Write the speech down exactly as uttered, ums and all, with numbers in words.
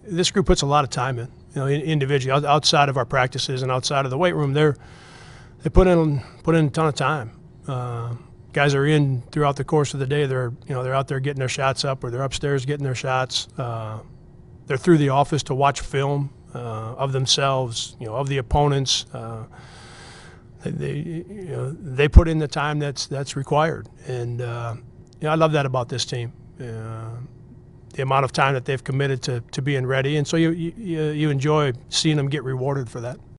this group puts a lot of time in. You know, individually, outside of our practices and outside of the weight room, they're they put in put in a ton of time. Uh, guys are in throughout the course of the day. They're you know they're out there getting their shots up, or they're upstairs getting their shots. Uh, they're through the office to watch film uh, of themselves, you know, of the opponents. Uh, they you know they put in the time that's that's required, and uh, you know, I love that about this team. Uh, the amount of time that they've committed to, to being ready, and so you, you you enjoy seeing them get rewarded for that.